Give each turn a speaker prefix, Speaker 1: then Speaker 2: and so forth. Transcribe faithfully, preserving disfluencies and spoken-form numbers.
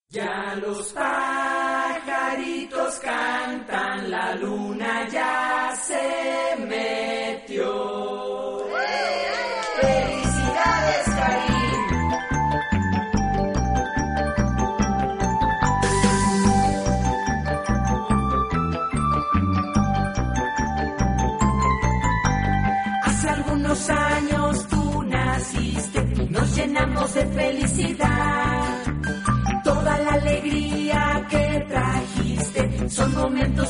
Speaker 1: Ya los pajaritos cantan, la luna ya se metió. ¡Felicidades, Karim! Hace algunos años tú naciste, nos llenamos de felicidad. Toda la alegría que trajiste son momentos